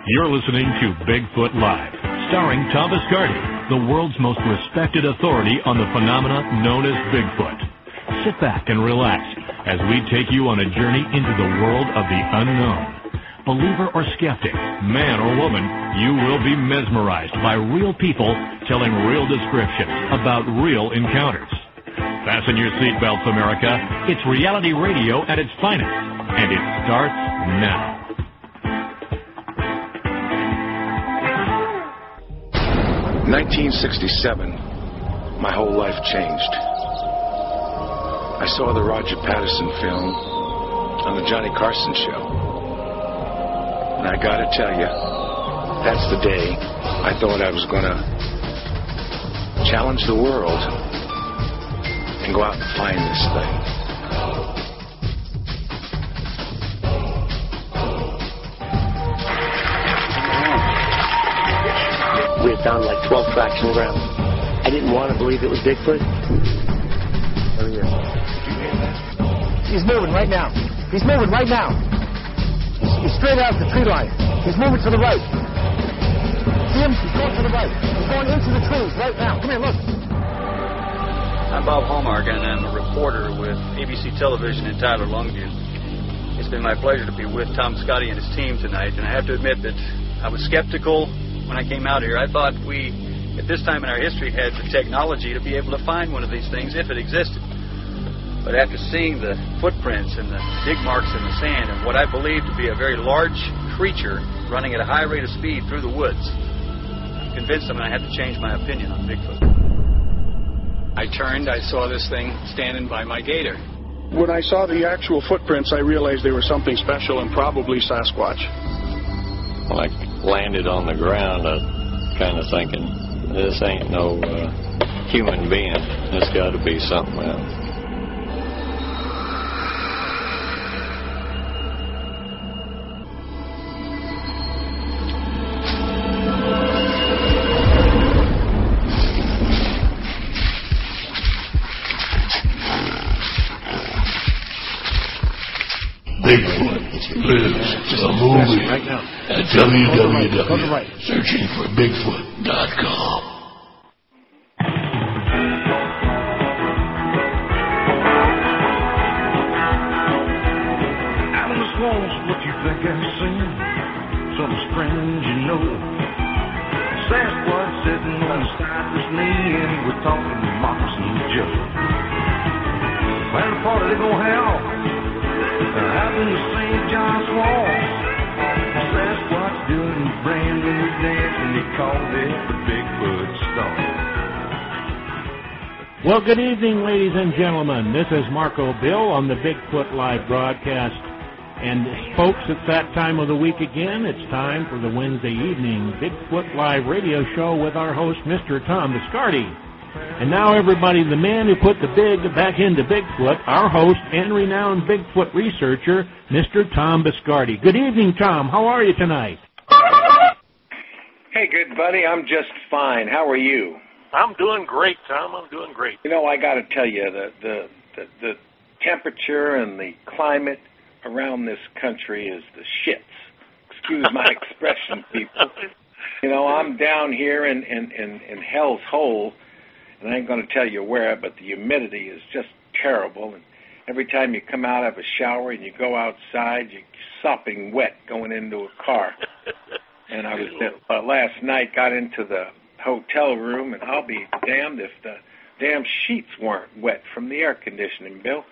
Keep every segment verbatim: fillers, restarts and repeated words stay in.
You're listening to Bigfoot Live, starring Tom Biscardi, the world's most respected authority on the phenomena known as Bigfoot. Sit back and relax as we take you on a journey into the world of the unknown. Believer or skeptic, man or woman, you will be mesmerized by real people telling real descriptions about real encounters. Fasten your seatbelts, America. It's reality radio at its finest, and it starts now. nineteen sixty-seven, my whole life changed. I saw the Roger Patterson film on the Johnny Carson show. And I gotta tell you, that's the day I thought I was gonna challenge the world and go out and find this thing. We had found like twelve tracks in the ground. I didn't want to believe it was Bigfoot. Oh, yeah. He's moving right now. He's moving right now. He's, he's straight out the tree line. He's moving to the right. See him? He's going to the right. He's going into the trees right now. Come here, look. I'm Bob Hallmark, and I'm a reporter with A B C Television in Tyler, Longview. It's been my pleasure to be with Tom Biscardi and his team tonight, and I have to admit that I was skeptical when I came out here. I thought we, at this time in our history, had the technology to be able to find one of these things if it existed. But after seeing the footprints and the dig marks in the sand and what I believe to be a very large creature running at a high rate of speed through the woods, I'm convinced I'm going to have to change my opinion on Bigfoot. I turned, I saw this thing standing by my gator. When I saw the actual footprints, I realized they were something special and probably Sasquatch. When I landed on the ground, I was kind of thinking, this ain't no uh, human being. This got to be something else. Bigfoot lives a movie right now at w w w dot searching for bigfoot dot com. Out in the swamps, what you think I've seen? Something strange, you know. Sasquatch sitting on the cypress knee, and we're talking to Moccasin Joe. When the party they gonna have? Out in the Saint John swamp, Sasquatch doing a brand new dance, and he called it the Bigfoot Stomp. Well, good evening, ladies and gentlemen. This is Marco Bill on the Bigfoot Live broadcast. And folks, it's that time of the week again. It's time for the Wednesday evening Bigfoot Live radio show with our host, Mister Tom Biscardi. And now, everybody, the man who put the big back into Bigfoot, our host and renowned Bigfoot researcher, Mister Tom Biscardi. Good evening, Tom. How are you tonight? Hey, good buddy. I'm just fine. How are you? I'm doing great, Tom. I'm doing great. You know, I got to tell you, the, the the the temperature and the climate around this country is the shits. Excuse my expression, people. You know, I'm down here in, in, in, in Hell's Hole, and I ain't going to tell you where, but the humidity is just terrible. And every time you come out of a shower and you go outside, you're sopping wet going into a car. And I was uh, last night, got into the hotel room, and I'll be damned if the damn sheets weren't wet from the air conditioning, Bill.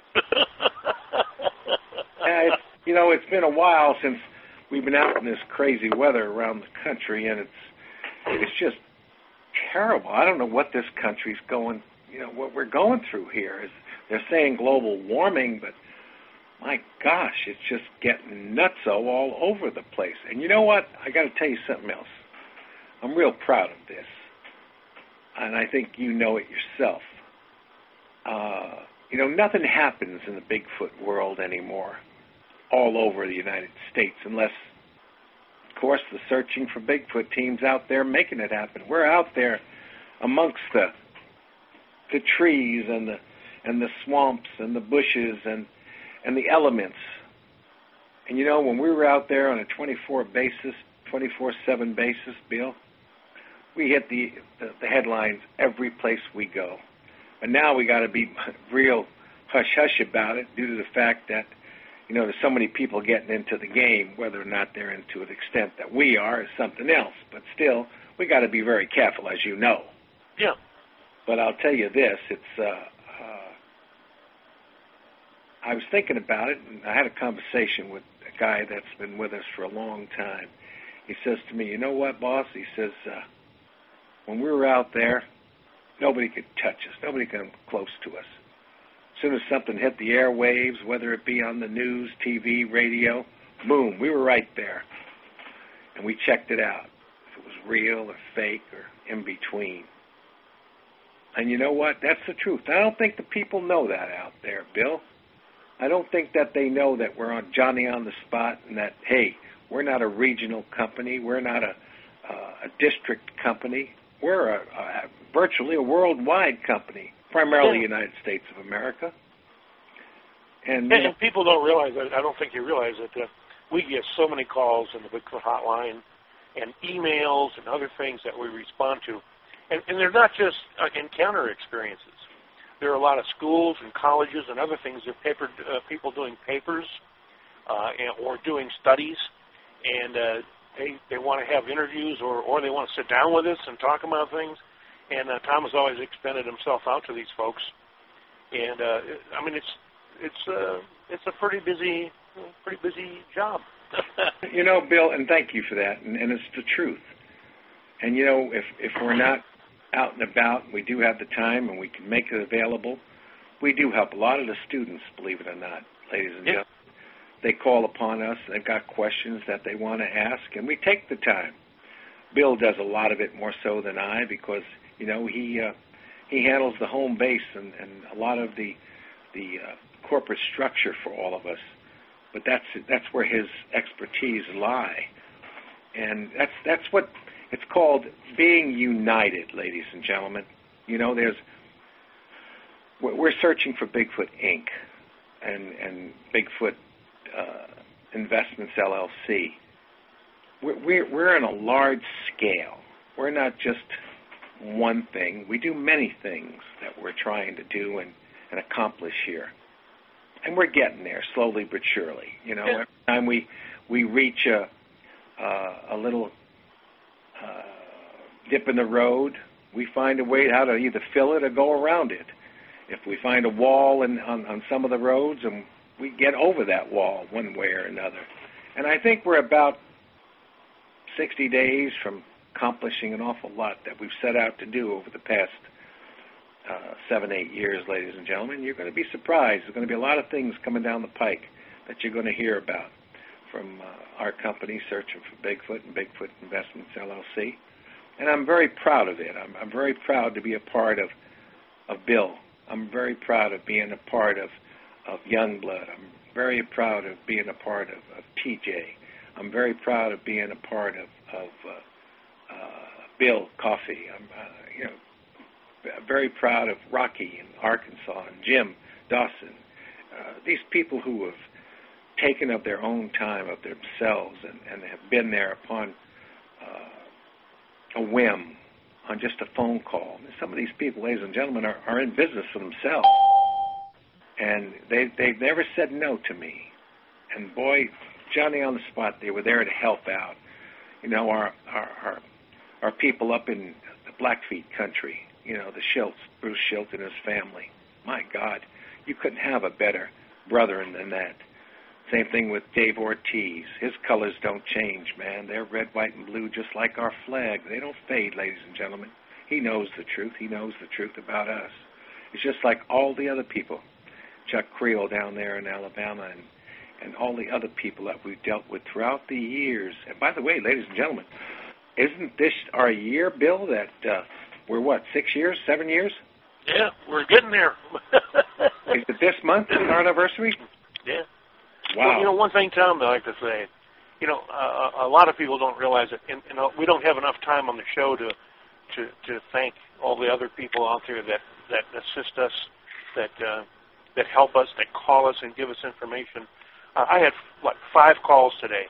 And it's, you know, it's been a while since we've been out in this crazy weather around the country, and it's it's just terrible. I don't know what this country's going, you know, what we're going through here. Is they're saying global warming, but my gosh, it's just getting nutso all over the place. And you know what? I got to tell you something else. I'm real proud of this, and I think you know it yourself. Uh, you know, nothing happens in the Bigfoot world anymore all over the United States unless, of course, the Searching for Bigfoot team's out there making it happen. We're out there amongst the the trees and the and the swamps and the bushes and and the elements. And you know, when we were out there on a twenty-four basis twenty-four seven basis, Bill, we hit the, the, the headlines every place we go. But now we got to be real hush-hush about it due to the fact that, you know, there's so many people getting into the game. Whether or not they're into an extent that we are is something else. But still, we got to be very careful, as you know. Yeah. But I'll tell you this, it's, uh, uh, I was thinking about it, and I had a conversation with a guy that's been with us for a long time. He says to me, you know what, boss? He says, uh, when we were out there, nobody could touch us. Nobody could come close to us. As soon as something hit the airwaves, whether it be on the news, T V, radio, boom, we were right there. And we checked it out, if it was real or fake or in between. And you know what? That's the truth. I don't think the people know that out there, Bill. I don't think that they know that we're on Johnny on the spot and that, hey, we're not a regional company. We're not a, uh, a district company. We're a, a, virtually a worldwide company, primarily yeah. United States of America. And, and, and people don't realize that. I don't think you realize that uh, we get so many calls in the Bigfoot hotline and emails and other things that we respond to. And, and they're not just uh, encounter experiences. There are a lot of schools and colleges and other things. There are paper, uh, people doing papers uh, and, or doing studies, and uh, they they want to have interviews or, or they want to sit down with us and talk about things. And uh, Tom has always expended himself out to these folks. And uh, I mean, it's it's uh, it's a pretty busy pretty busy job. You know, Bill, and thank you for that. And, and it's the truth. And you know, if if we're not out and about, we do have the time and we can make it available. We do help a lot of the students, believe it or not, ladies and gentlemen. They call upon us. They've got questions that they want to ask, and we take the time. Bill does a lot of it more so than I because, you know, he uh, he handles the home base and, and a lot of the the uh, corporate structure for all of us. But that's that's where his expertise lie, and that's that's what it's called being united, ladies and gentlemen. You know, there's we're searching for Bigfoot Incorporated and and Bigfoot uh, Investments L L C. We're, we're we're on a large scale. We're not just one thing. We do many things that we're trying to do and, and accomplish here. And we're getting there slowly but surely. You know, every time we we reach a uh, a little uh, dip in the road, we find a way how to either fill it or go around it. If we find a wall in, on, on some of the roads, and we get over that wall one way or another. And I think we're about sixty days from accomplishing an awful lot that we've set out to do over the past uh, seven, eight years, ladies and gentlemen. You're going to be surprised. There's going to be a lot of things coming down the pike that you're going to hear about from uh, our company, Searching for Bigfoot and Bigfoot Investments L L C. And I'm very proud of it. I'm, I'm very proud to be a part of, of Bill. I'm very proud of being a part of, of Youngblood. I'm very proud of being a part of, of T J. I'm very proud of being a part of, of uh, uh, Bill Coffey. I'm uh, you know, very proud of Rocky in Arkansas and Jim Dawson. Uh, these people who have taken of their own time, of themselves, and, and have been there upon uh, a whim, on just a phone call. Some of these people, ladies and gentlemen, are, are in business for themselves. And they, they've never said no to me. And boy, Johnny on the spot, they were there to help out. You know, our our our, our people up in the Blackfeet country, you know, the Schiltz, Bruce Schiltz and his family. My God, you couldn't have a better brethren than that. Same thing with Dave Ortiz. His colors don't change, man. They're red, white, and blue just like our flag. They don't fade, ladies and gentlemen. He knows the truth. He knows the truth about us. It's just like all the other people. Chuck Creel down there in Alabama and, and all the other people that we've dealt with throughout the years. And by the way, ladies and gentlemen, isn't this our year, Bill, that uh, we're what, six years, seven years? Yeah, we're getting there. Is it this month, our anniversary? Yeah. Wow. Well, you know, one thing, Tom, I like to say, you know, uh, a lot of people don't realize it, and, and we don't have enough time on the show to, to, to thank all the other people out there that, that assist us, that uh, that help us, that call us and give us information. Uh, I had, what, five calls today,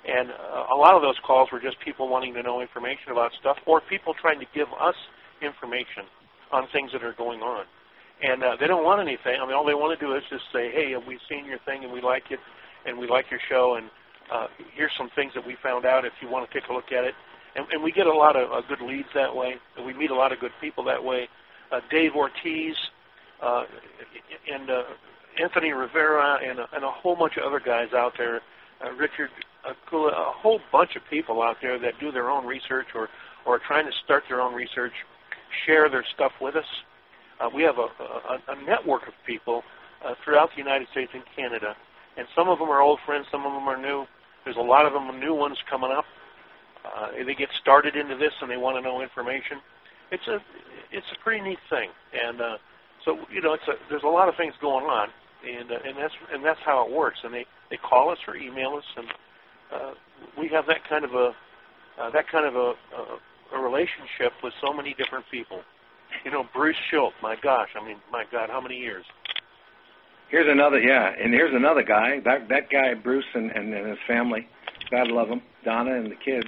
And uh, a lot of those calls were just people wanting to know information about stuff, or people trying to give us information on things that are going on. And uh, they don't want anything. I mean, all they want to do is just say, hey, we've seen your thing and we like it, and we like your show, and uh, here's some things that we found out if you want to take a look at it. And, and we get a lot of uh, good leads that way, and we meet a lot of good people that way. Uh, Dave Ortiz uh, and uh, Anthony Rivera and, uh, and a whole bunch of other guys out there, uh, Richard Kula, a whole bunch of people out there that do their own research or, or are trying to start their own research, share their stuff with us. Uh, we have a, a, a network of people uh, throughout the United States and Canada, and some of them are old friends, some of them are new. There's a lot of them new ones coming up. Uh, they get started into this and they want to know information. It's a it's a pretty neat thing, and uh, so you know it's a, there's a lot of things going on, and uh, and that's and that's how it works. And they, they call us or email us, and uh, we have that kind of a uh, that kind of a, a, a relationship with so many different people. You know, Bruce Schultz. My gosh, I mean, my God, how many years? Here's another, yeah, and here's another guy. That that guy, Bruce, and, and, and his family. God love them. Donna and the kids.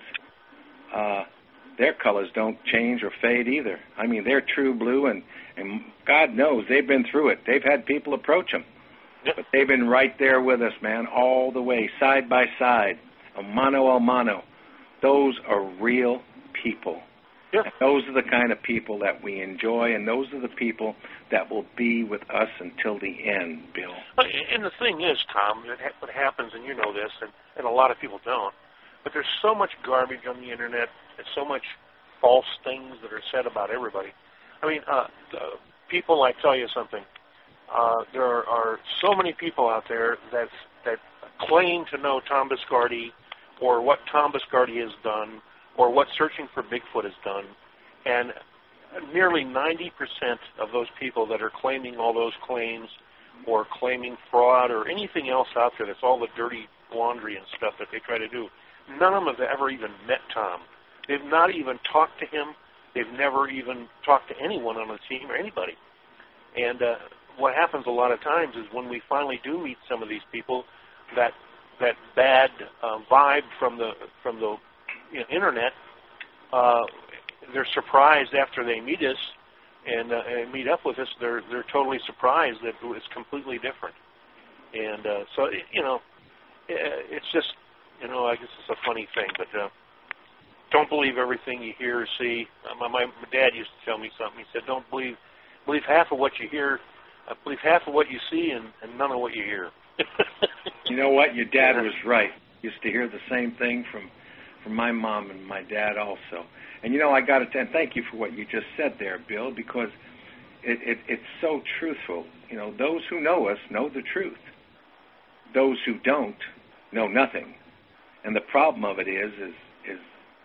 Uh, their colors don't change or fade either. I mean, they're true blue, and, and God knows they've been through it. They've had people approach them. Yep. But they've been right there with us, man, all the way, side by side, a mano a mano. Those are real people. Yep. And those are the kind of people that we enjoy, and those are the people that will be with us until the end, Bill. And the thing is, Tom, what happens, and you know this, and, and a lot of people don't, but there's so much garbage on the Internet and so much false things that are said about everybody. I mean, uh, uh, people, I tell you something, uh, there are, are so many people out there that, that claim to know Tom Biscardi or what Tom Biscardi has done or what Searching for Bigfoot has done, and nearly ninety percent of those people that are claiming all those claims or claiming fraud or anything else out there that's all the dirty laundry and stuff that they try to do, none of them have ever even met Tom. They've not even talked to him. They've never even talked to anyone on the team or anybody. And uh, what happens a lot of times is when we finally do meet some of these people, that that bad uh, vibe from the from the you know, Internet, uh, they're surprised after they meet us and, uh, and meet up with us. They're they're totally surprised that it's completely different. And uh, so it, you know, it, it's just you know I guess it's a funny thing, but. Uh, Don't believe everything you hear or see. Uh, my, my dad used to tell me something. He said, "Don't believe believe half of what you hear, uh, believe half of what you see, and, and none of what you hear." You know what? Your dad was right. Used to hear the same thing from from my mom and my dad also. And you know, I got to thank you for what you just said there, Bill, because it, it, it's so truthful. You know, those who know us know the truth. Those who don't know nothing. And the problem of it is, is, is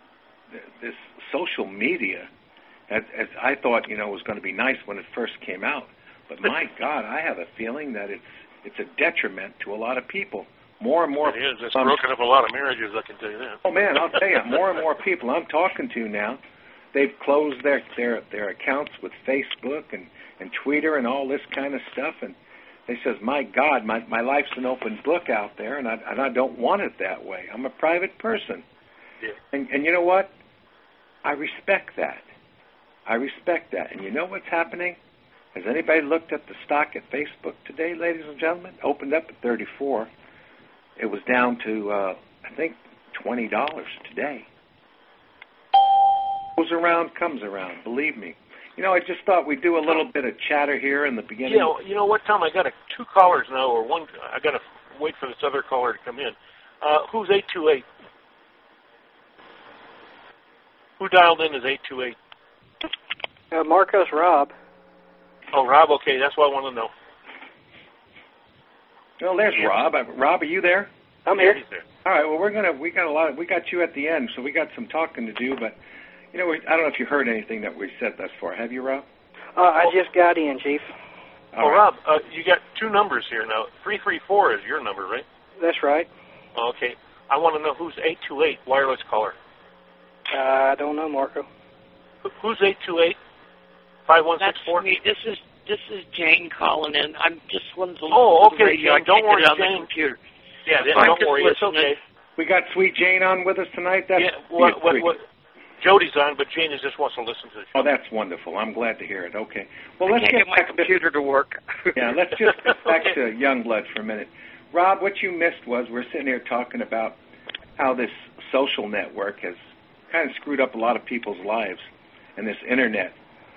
this social media, as, as I thought, you know, was going to be nice when it first came out. But my God, I have a feeling that it's it's a detriment to a lot of people. More and more. It is. It's um, broken up a lot of marriages, I can tell you that. Oh man, I'll tell you, more and more people I'm talking to now, they've closed their their their accounts with Facebook and and Twitter and all this kind of stuff, and they says, my God, my my life's an open book out there, and I and I don't want it that way. I'm a private person. Yeah. And and you know what? I respect that. I respect that. And you know what's happening? Has anybody looked at the stock at Facebook today, ladies and gentlemen? Opened up at thirty-four. It was down to, uh, I think, twenty dollars today. Goes around, comes around, believe me. You know, I just thought we'd do a little bit of chatter here in the beginning. You know, you know what, Tom? I got a, two callers now, or one. I got to wait for this other caller to come in. Uh, who's eight two eight? Who dialed in is eight two eight? Uh, Marcos Rob. Oh, Rob, okay, that's what I want to know. Well, there's Rob. Rob, are you there? I'm here. Yeah, he's there. All right, well, we're going to, we got a lot, of, we got you at the end, so we got some talking to do, but, you know, we, I don't know if you heard anything that we said thus far. Have you, Rob? Uh, I oh. just got in, Chief. All oh, right. Rob, uh, you got two numbers here now. three three four is your number, right? That's right. Okay. I want to know who's eight two eight, wireless caller. Uh, I don't know, Marco. Who's eight two eight? five one six four? That's me. This is this is Jane calling in. I'm just wanted to Oh, okay, radio. Jane. Don't worry, on Jane. The computer. Yeah, I'm don't worry. It's okay. We got Sweet Jane on with us tonight. That's yeah, what, what, what, Jody's on, but Jane just wants to listen to the show. Oh, that's wonderful. I'm glad to hear it. Okay. Well, I let's can't get get my back computer to, to work. yeah, let's just get back to Youngblood for a minute. Rob, what you missed was we're sitting here talking about how this social network has kind of screwed up a lot of people's lives, and this internet.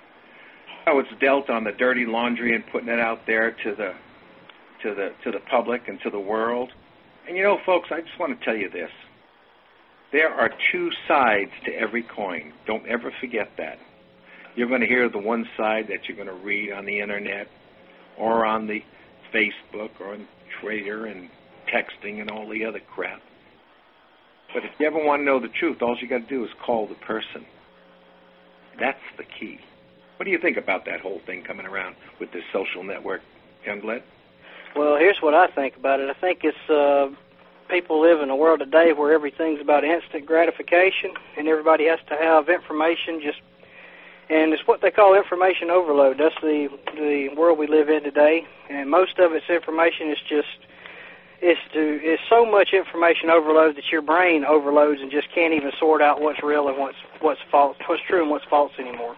How it's dealt on the dirty laundry and putting it out there to the to the to the public and to the world. And you know, folks, I just want to tell you this. There are two sides to every coin. Don't ever forget that. You're going to hear the one side that you're going to read on the internet or on the Facebook or on Twitter and texting and all the other crap. But if you ever want to know the truth, all you got to do is call the person. That's the key. What do you think about that whole thing coming around with this social network, Youngblood? Well, here's what I think about it. I think it's uh, people live in a world today where everything's about instant gratification, and everybody has to have information just, and it's what they call information overload. That's the the world we live in today, and most of its information is just, it's, to, it's so much information overload that your brain overloads and just can't even sort out what's real and what's what's false, what's true and what's false anymore.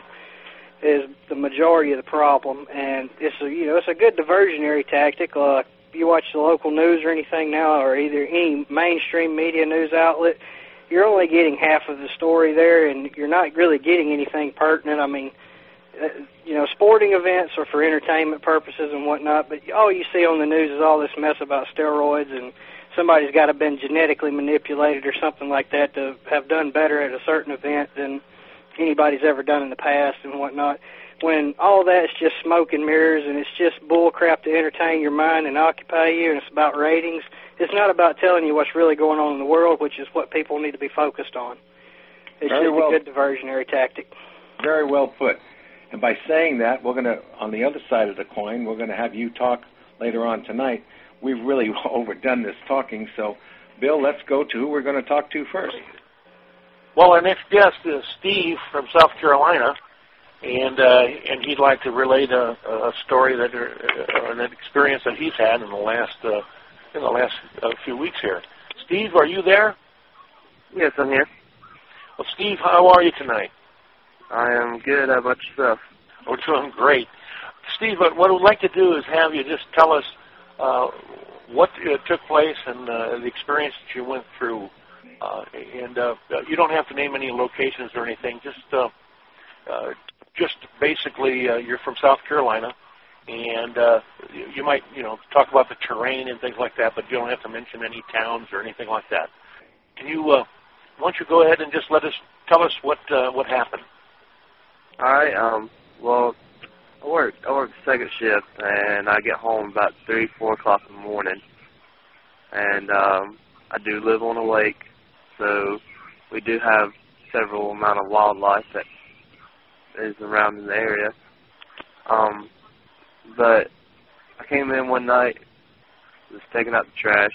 Is the majority of the problem, and it's a you know it's a good diversionary tactic. Uh, you watch the local news or anything now, or either any mainstream media news outlet, you're only getting half of the story there, and you're not really getting anything pertinent. I mean, uh, you know, sporting events are for entertainment purposes and whatnot, but all you see on the news is all this mess about steroids, and somebody's got to have been genetically manipulated or something like that to have done better at a certain event than anybody's ever done in the past and whatnot, when all that's just smoke and mirrors and it's just bull crap to entertain your mind and occupy you, and it's about ratings. It's not about telling you what's really going on in the world, which is what people need to be focused on. It's Very just well, a good diversionary tactic. Very well put. And by saying that, we're going to, on the other side of the coin, we're going to have you talk later on tonight. We've really overdone this talking, so, Bill, let's go to who we're going to talk to first. Well, our next guest is Steve from South Carolina, and uh, and he'd like to relate a, a story that, uh, an experience that he's had in the last uh, in the last uh, few weeks here. Steve, are you there? Yes, I'm here. Well, Steve, how are you tonight? I am good. How about yourself? We're doing great. Steve, what we'd like to do is have you just tell us uh, what uh, took place and uh, the experience that you went through. Uh, and uh, you don't have to name any locations or anything. Just, uh, uh, just basically, uh, you're from South Carolina, and uh, you, you might, you know, talk about the terrain and things like that, but you don't have to mention any towns or anything like that. Can you, uh, why don't you go ahead and just let us tell us what uh, what happened? All right. Um. Well, I work I work second shift, and I get home about three, four o'clock in the morning, and um, I do live on a lake. So we do have several amount of wildlife that is around in the area. Um, but I came in one night, was taking out the trash,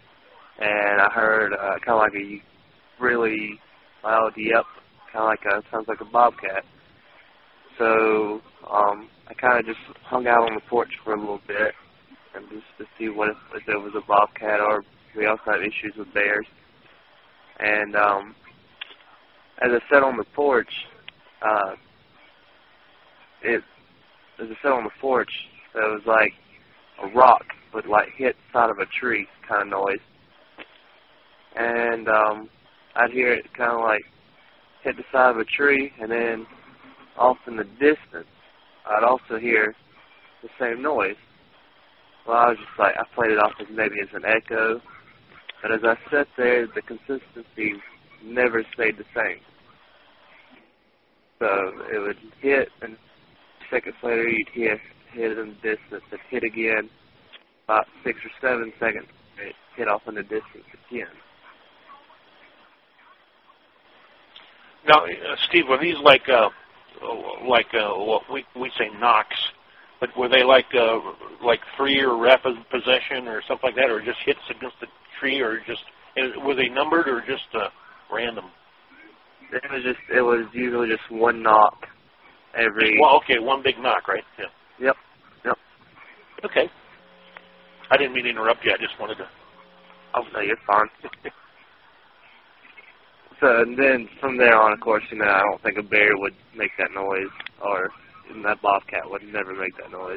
and I heard uh, kind of like a really loud yep, kind of like a, sounds like a bobcat. So um, I kind of just hung out on the porch for a little bit, and just to see what if, if there was a bobcat, or we also have issues with bears. And um, as I sat on the porch, uh, it as I sat on the porch, it was like a rock would like hit the side of a tree kind of noise, and um, I'd hear it kind of like hit the side of a tree, and then off in the distance, I'd also hear the same noise. Well, I was just like, I played it off as maybe as an echo. But as I sat there, the consistency never stayed the same. So it would hit, and seconds later you'd hit, hit in the distance, and hit again. About six or seven seconds, it hit off in the distance again. Now, uh, Steve, were these like uh, like uh, what we we say knocks? But were they like uh, like free or rapid possession or something like that, or just hits against the tree, or just were they numbered or just uh, random? It was just it was usually just one knock every. Well, okay, one big knock, right? Yeah. Yep. Yep. Okay. I didn't mean to interrupt you. I just wanted to. Oh no, you're fine. so and then from there on, of course, you know, I don't think a bear would make that noise, or that bobcat would never make that noise.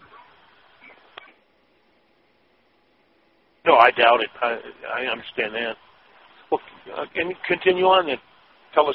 No, I doubt it. I, I understand that. Well, uh, can you continue on and tell us?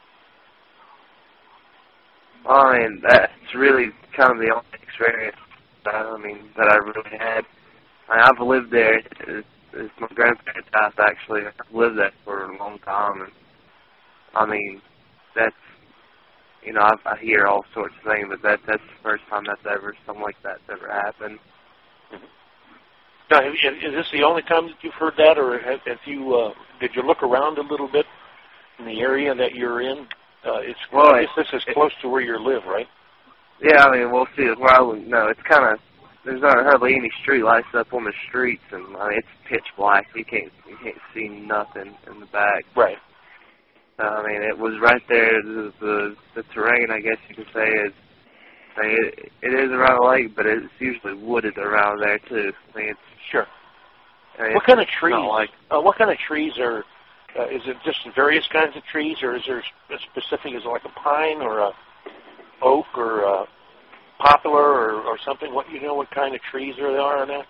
I mean, that's really kind of the only experience that, I mean, that I really had. I mean, I've lived there. It's, it's my grandparents' house, actually. I've lived there for a long time. And I mean, that's, you know, I, I hear all sorts of things, but that that's the first time that's ever, something like that's ever happened. Mm-hmm. Now, have you, is this the only time that you've heard that, or have, have you, uh, did you look around a little bit in the area that you're in? Uh, it's, well, I guess this is close to where you live, right? Yeah, I mean, we'll see. Where I live, no, it's kind of, there's not hardly any street lights up on the streets, and I mean, it's pitch black. You can't, you can't see nothing in the back. Right. Uh, I mean, it was right there. The, the, the terrain, I guess you could say, is, I mean, it, it is around a lake, but it's usually wooded around there, too. I mean, it's, sure. I mean, what kind of trees? Like, uh, what kind of trees are? Uh, is it just various kinds of trees, or is there a specific? Is it like a pine or a oak or a poplar or, or something? What you know? What kind of trees are there on that?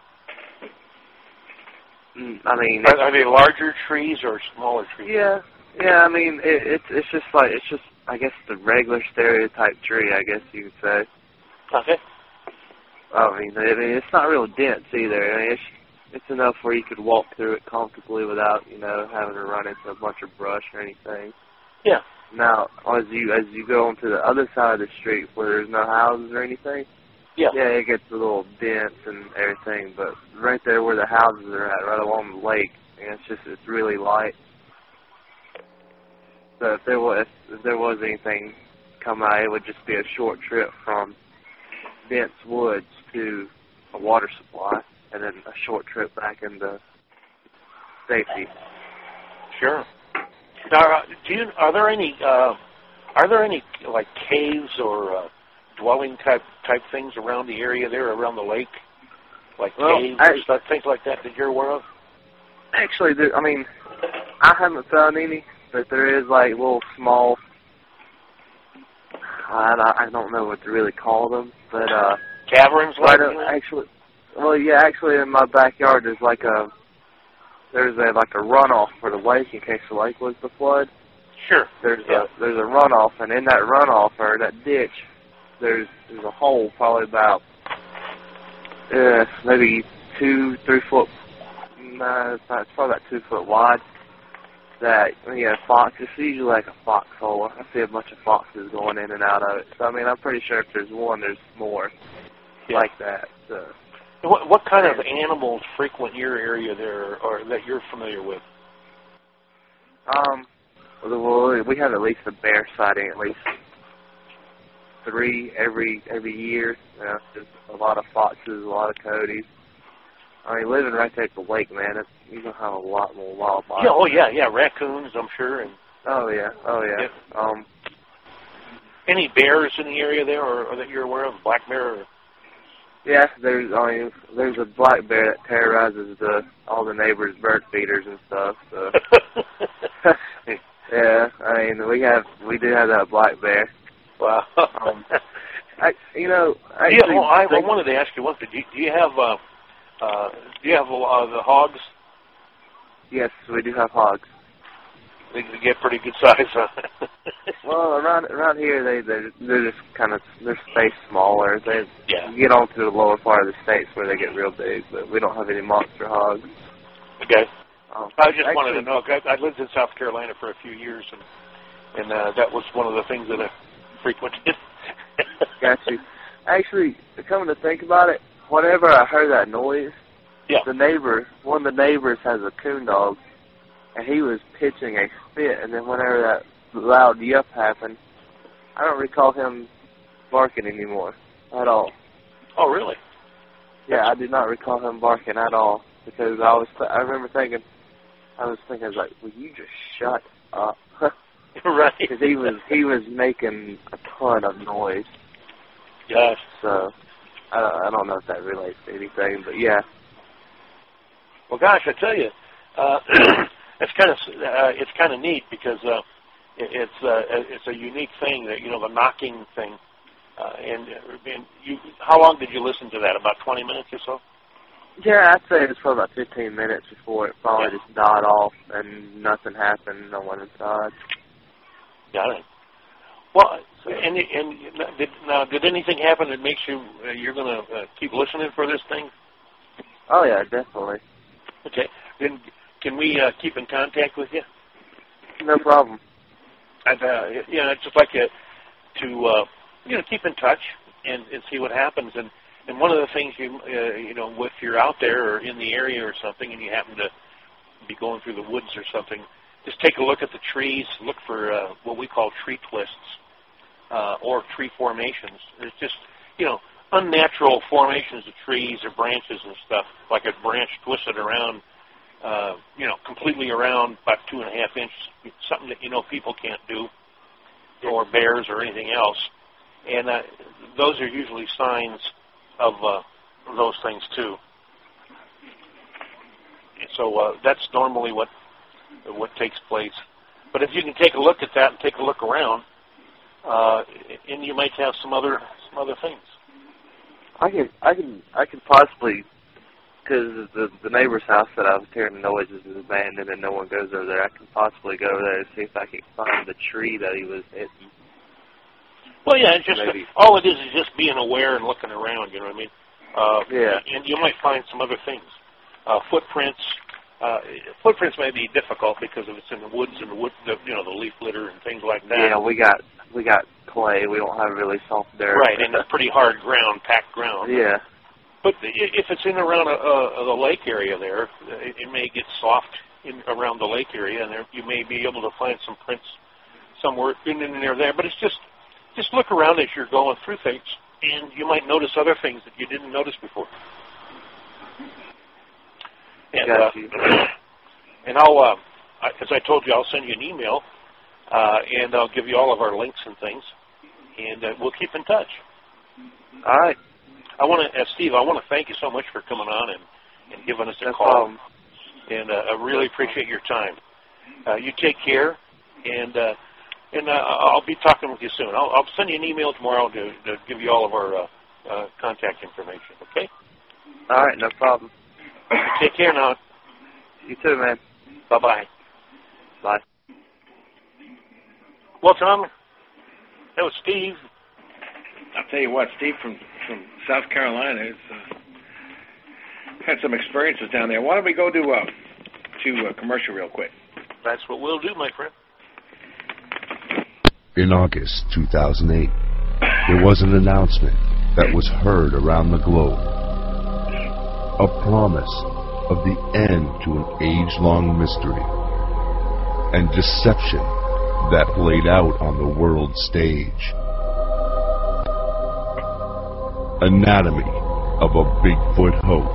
I mean, are, are they larger trees or smaller trees? Yeah, yeah. I mean, it, it's it's just like it's just I guess the regular stereotype tree. I guess you could say. Okay. I mean, I mean, it's not real dense either. I mean, it's it's enough where you could walk through it comfortably without, you know, having to run into a bunch of brush or anything. Yeah. Now, as you as you go onto the other side of the street where there's no houses or anything, yeah, yeah, it gets a little dense and everything. But right there where the houses are at, right along the lake, and it's just it's really light. So if there was if, if there was anything come out, it would just be a short trip from dense woods to a water supply, and then a short trip back into safety. Sure. Now, do you, are there any uh, are there any like caves or uh, dwelling type type things around the area there, around the lake, like well, caves I, or stuff, things like that that you're aware of? Actually, there, I mean, I haven't found any, but there is like little small. I, I don't know what to really call them, but uh, caverns. Right like up, actually, well, yeah, actually, in my backyard, there's like a there's a like a runoff for the lake in case the lake was to flood. Sure. There's yeah. a there's a runoff, and in that runoff or that ditch, there's there's a hole probably about uh, maybe two three foot. No, it's, not, it's probably about two foot wide. That yeah, fox. It's usually like a foxhole. I see a bunch of foxes going in and out of it. So I mean, I'm pretty sure if there's one, there's more yeah. like that. So. What what kind of animals frequent your area there, or that you're familiar with? Um, well, we have at least a bear sighting, at least three every every year. You know, there's a lot of foxes, a lot of coyotes. I mean, living right there at the lake, man, it's, you're gonna have a lot more wildlife. Yeah, oh yeah, yeah, raccoons, I'm sure, and oh yeah, oh yeah. yeah. Um, any bears in the area there, or, or that you're aware of, black bear? Or? Yeah, there's I mean, there's a black bear that terrorizes the all the neighbors' bird feeders and stuff. So. Yeah, I mean, we have we do have that black bear. Wow. um, I, you know, I, yeah, well, I, I wanted to ask you one thing. Do you, do you have uh, uh, do you have uh, the hogs? Yes, we do have hogs. They, they get pretty good size, huh? Well, around around here, they they're, they're just kind of they're spaced smaller. They yeah. You get onto the lower part of the states where they get real big, but we don't have any monster hogs. Okay. Um, I just actually, wanted to know. I, I lived in South Carolina for a few years, and and uh, that was one of the things that I frequented. Got you. Actually, coming to think about it, whenever I heard that noise, yeah. the neighbor, one of the neighbors has a coon dog, and he was pitching a fit, and then whenever that loud yelp happened, I don't recall him barking anymore at all. Oh, really? Yeah, I do not recall him barking at all, because I was, th- I remember thinking, I was thinking, I was like, will you just shut up? Right. Because he was, he was making a ton of noise. Gosh. So, I don't, I don't know if that relates to anything, but yeah. Well, gosh, I tell you, uh, it's kind of uh, it's kind of neat because uh, it, it's uh, it's a unique thing that you know the knocking thing. Uh, and and you, how long did you listen to that? About twenty minutes or so? Yeah, I'd say it was probably about fifteen minutes before it finally yeah. just died off and nothing happened. No one inside. Got it. Well, and and did, now did anything happen that makes you uh, you're going to uh, keep listening for this thing? Oh yeah, definitely. Okay. Then can we uh, keep in contact with you? No problem. I'd uh, you know, I'd just like you to uh, you know keep in touch and, and see what happens. And, and one of the things you uh, you know if you're out there or in the area or something and you happen to be going through the woods or something, just take a look at the trees. Look for uh, what we call tree twists uh, or tree formations. It's just you know unnatural formations of trees or branches and stuff, like a branch twisted around. Uh, you know, completely around about two and a half inches, something that, you know, people can't do, or bears or anything else. And uh, those are usually signs of uh, those things, too. So uh, that's normally what what takes place. But if you can take a look at that and take a look around, uh, and you might have some other some other things. I can, I can, I can possibly... Because the the neighbor's house that I was hearing the noises is abandoned and no one goes over there, I can possibly go over there and see if I can find the tree that he was hitting. Well, yeah, it's just Maybe. all it is is just being aware and looking around. You know what I mean? Uh, yeah. And you might find some other things. Uh, footprints. Uh, footprints may be difficult because if it's in the woods and the wood, the, you know, the leaf litter and things like that. Yeah, we got we got clay. We don't have really soft dirt. Right, and it's pretty hard ground, packed ground. Yeah. But if it's in around a, a, the lake area there, it, it may get soft in around the lake area, and there, you may be able to find some prints somewhere in and there there. But it's just just look around as you're going through things, and you might notice other things that you didn't notice before. And, uh, and I'll, uh, as I told you, I'll send you an email, uh, and I'll give you all of our links and things, and uh, we'll keep in touch. All right. I want to, uh, Steve, I want to thank you so much for coming on and, and giving us a no call. Problem. And uh, I really appreciate your time. Uh, you take care, and uh, and uh, I'll be talking with you soon. I'll, I'll send you an email tomorrow to, to give you all of our uh, uh, contact information, okay? All right, no problem. Take care now. You too, man. Bye-bye. Bye. Well, Tom, that was Steve. I'll tell you what, Steve from, from South Carolina has uh, had some experiences down there. Why don't we go to uh, to uh, commercial real quick? That's what we'll do, my friend. In August two thousand eight, there was an announcement that was heard around the globe. A promise of the end to an age-long mystery and deception that played out on the world stage. Anatomy of a Bigfoot hoax.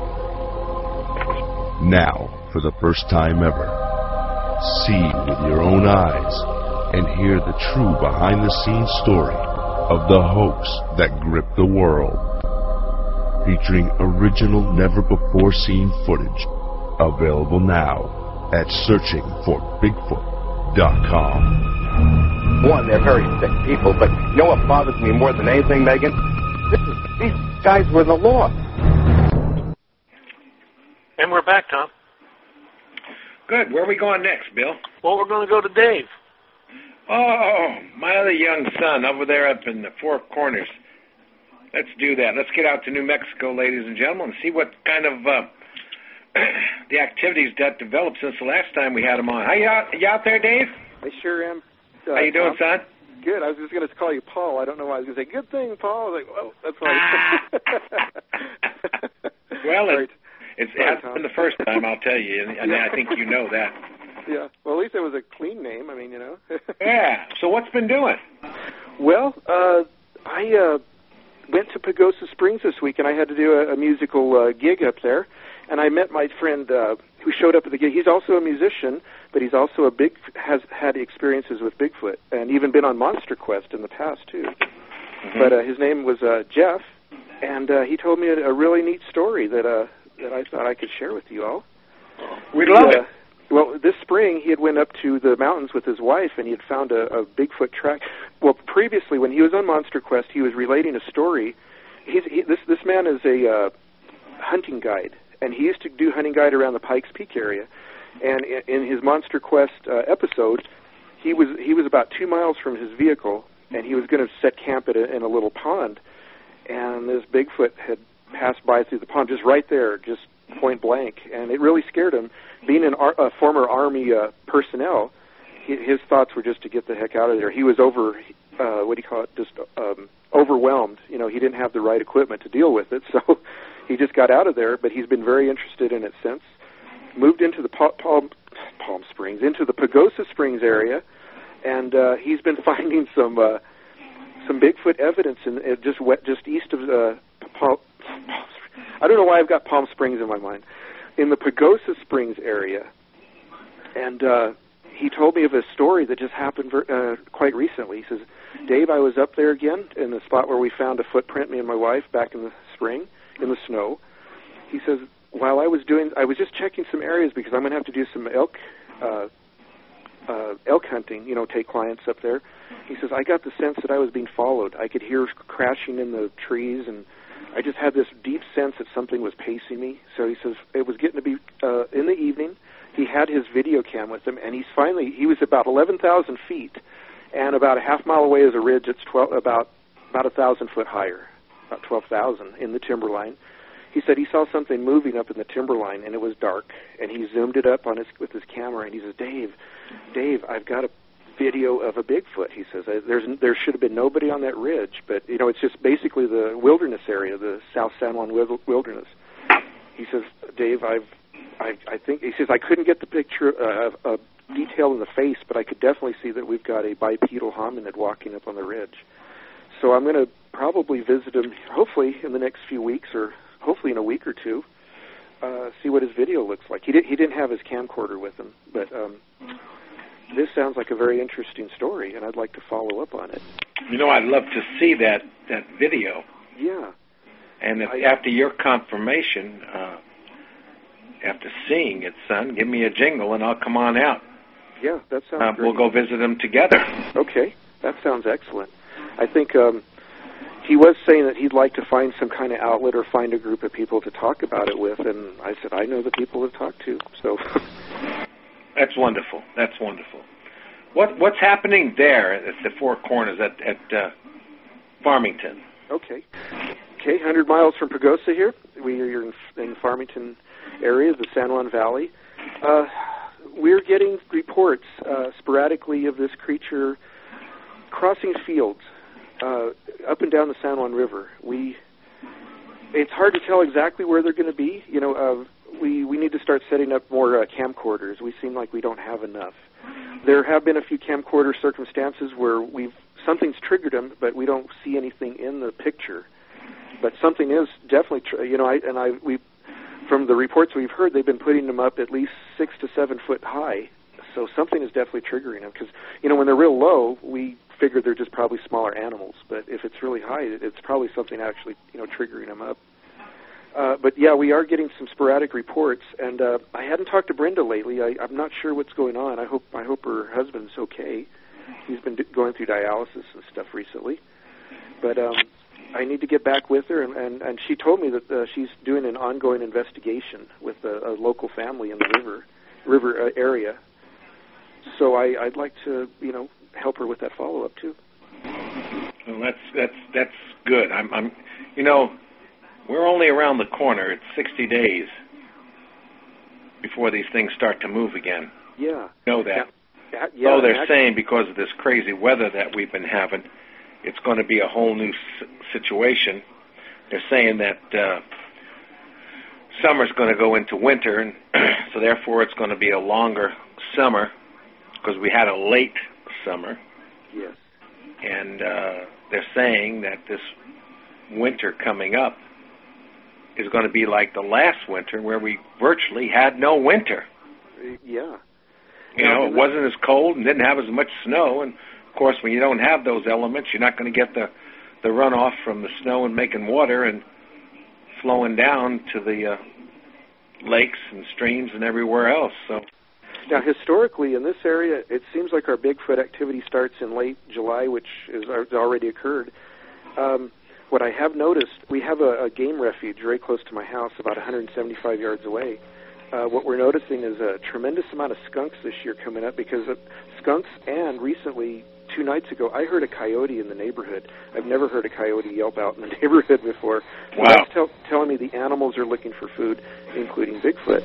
Now, for the first time ever, see with your own eyes and hear the true behind-the-scenes story of the hoax that gripped the world. Featuring original, never-before-seen footage, available now at searching for bigfoot dot com. One, they're very sick people, but you know what bothers me more than anything, Megan? This is, these guys were the law. And we're back, Tom. Good. Where are we going next, Bill? Well, we're going to go to Dave. Oh, my other young son over there up in the Four Corners. Let's do that. Let's get out to New Mexico, ladies and gentlemen, and see what kind of uh, the activities that developed since the last time we had him on. How you out, you out there, Dave? I sure am. Uh, How you doing, Tom? son? Good. I was just going to call you Paul. I don't know why. I was going to say, good thing, Paul. I was like, well, that's why. Well, right. it, it's Sorry, hasn't been the first time, I'll tell you, and, and I think you know that. Yeah. Well, at least it was a clean name. I mean, you know. Yeah. So what's been doing? Well, uh, I uh, went to Pagosa Springs this week, and I had to do a, a musical uh, gig up there. And I met my friend uh, who showed up at the gig. He's also a musician, but he's also a big has had experiences with Bigfoot, and even been on Monster Quest in the past too. Mm-hmm. But uh, his name was uh, Jeff, and uh, he told me a, a really neat story that uh, that I thought I could share with you all. We'd love he, uh, it. well, this spring he had went up to the mountains with his wife, and he had found a, a Bigfoot track. Well, previously, when he was on Monster Quest, he was relating a story. He's, he, this this man is a uh, hunting guide, and he used to do hunting guide around the Pikes Peak area. And in, in his Monster Quest uh, episode, he was he was about two miles from his vehicle, and he was going to set camp at a, in a little pond. And this Bigfoot had passed by through the pond, just right there, just point blank, and it really scared him. Being an ar- a former Army uh, personnel, he, his thoughts were just to get the heck out of there. He was over, uh, what do you call it, just um, overwhelmed. You know, he didn't have the right equipment to deal with it, so he just got out of there, but he's been very interested in it since. Moved into the pa- Palm, Palm Springs, into the Pagosa Springs area, and uh, he's been finding some uh, some Bigfoot evidence in uh, just wet, just east of uh, Palm. I don't know why I've got Palm Springs in my mind. In the Pagosa Springs area, and uh, he told me of a story that just happened ver- uh, quite recently. He says, Dave, I was up there again in the spot where we found a footprint, me and my wife, back in the spring, in the snow. He says, while I was doing, I was just checking some areas because I'm going to have to do some elk uh, uh, elk hunting, you know, take clients up there. He says, I got the sense that I was being followed. I could hear crashing in the trees, and I just had this deep sense that something was pacing me. So he says it was getting to be uh, in the evening. He had his video cam with him, and he's finally, he was about eleven thousand feet, and about a half mile away is a ridge that's twelve, about about one thousand foot higher, about twelve thousand in the timberline. He said he saw something moving up in the timberline, and it was dark, and he zoomed it up on his with his camera, and he says, Dave, Dave, I've got a video of a Bigfoot. He says, There's, there should have been nobody on that ridge, but, you know, it's just basically the wilderness area, the South San Juan wilderness. He says, Dave, I've, I, I think, he says, I couldn't get the picture, uh, a detail in the face, but I could definitely see that we've got a bipedal hominid walking up on the ridge. So I'm going to probably visit him, hopefully in the next few weeks, or hopefully in a week or two, uh, see what his video looks like. He, did, he didn't have his camcorder with him, but um, this sounds like a very interesting story, and I'd like to follow up on it. You know, I'd love to see that, that video. Yeah. And if, I, after your confirmation, uh, after seeing it, son, give me a jingle, and I'll come on out. Yeah, that sounds uh, great. We'll go visit him together. Okay, that sounds excellent. I think um, he was saying that he'd like to find some kind of outlet or find a group of people to talk about it with, and I said, I know the people to talk to, so... That's wonderful. That's wonderful. What What's happening there at the Four Corners at, at uh, Farmington? Okay. Okay, one hundred miles from Pagosa here. We are in, in Farmington area, the San Juan Valley. Uh, we're getting reports uh, sporadically of this creature crossing fields uh, up and down the San Juan River. We It's hard to tell exactly where they're going to be. You know, uh, we, we need to start setting up more uh, camcorders. We seem like we don't have enough. There have been a few camcorder circumstances where we've something's triggered them, but we don't see anything in the picture. But something is definitely, tr- you know, I, and I we from the reports we've heard, they've been putting them up at least six to seven foot high. So something is definitely triggering them because, you know, when they're real low, we figure they're just probably smaller animals. But if it's really high, it's probably something actually, you know, triggering them up. Uh, but, yeah, we are getting some sporadic reports, and uh, I hadn't talked to Brenda lately. I, I'm not sure what's going on. I hope I hope her husband's okay. He's been d- going through dialysis and stuff recently. But um, I need to get back with her, and, and, and she told me that uh, she's doing an ongoing investigation with a, a local family in the river river uh, area. So I, I'd like to, you know, help her with that follow-up, too. Well, that's that's that's good. I'm, I'm you know... We're only around the corner. It's sixty days before these things start to move again. Yeah. You know that. Yeah, yeah, so they're actually, saying because of this crazy weather that we've been having, it's going to be a whole new s- situation. They're saying that uh, summer's going to go into winter, and so therefore it's going to be a longer summer because we had a late summer. Yes. And uh, they're saying that this winter coming up is going to be like the last winter where we virtually had no winter. Yeah. You know, it wasn't as cold and didn't have as much snow. And, of course, when you don't have those elements, you're not going to get the, the runoff from the snow and making water and flowing down to the uh, lakes and streams and everywhere else. So Now, historically, in this area, it seems like our Bigfoot activity starts in late July, which is already occurred. Um, what I have noticed, we have a, a game refuge very close to my house, about one hundred seventy-five yards away. Uh, what we're noticing is a tremendous amount of skunks this year coming up because of skunks, and recently, two nights ago, I heard a coyote in the neighborhood. I've never heard a coyote yelp out in the neighborhood before. So wow. That's tell, telling me the animals are looking for food, including Bigfoot.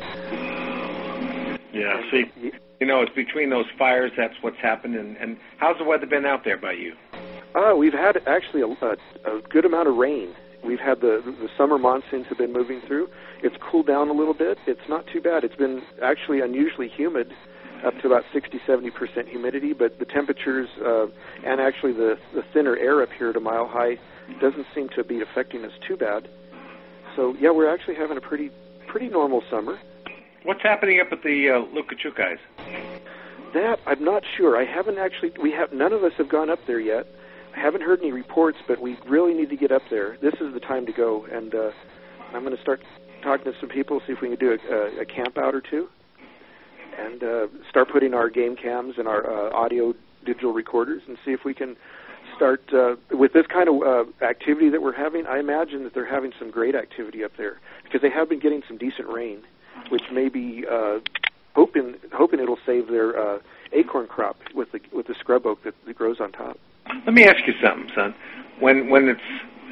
Yeah, see, you know, it's between those fires, that's what's happened. And, and how's the weather been out there by you? Uh, we've had actually a, a, a good amount of rain. We've had the, the summer monsoons have been moving through. It's cooled down a little bit. It's not too bad. It's been actually unusually humid, up to about sixty, seventy percent humidity, but the temperatures uh, and actually the, the thinner air up here at a mile high doesn't seem to be affecting us too bad. So, yeah, we're actually having a pretty pretty normal summer. What's happening up at the uh, Lukachukas? That, I'm not sure. I haven't actually, we have, none of us have gone up there yet. I haven't heard any reports, but we really need to get up there. This is the time to go, and uh, I'm going to start talking to some people, see if we can do a, a, a camp out or two, and uh, start putting our game cams and our uh, audio digital recorders and see if we can start, uh, with this kind of uh, activity that we're having, I imagine that they're having some great activity up there, because they have been getting some decent rain, which may be uh, hoping hoping it'll save their uh, acorn crop with the with the scrub oak that, that grows on top. Let me ask you something, son. When when it's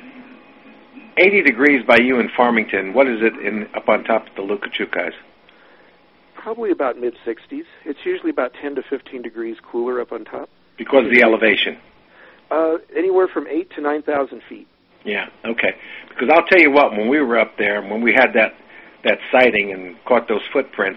eighty degrees by you in Farmington, what is it in up on top of the Lukachukas? Probably about mid sixties. It's usually about ten to fifteen degrees cooler up on top. Because of the elevation? Uh, anywhere from eight to nine thousand feet. Yeah. Okay. Because I'll tell you what, when we were up there, when we had that that sighting and caught those footprints,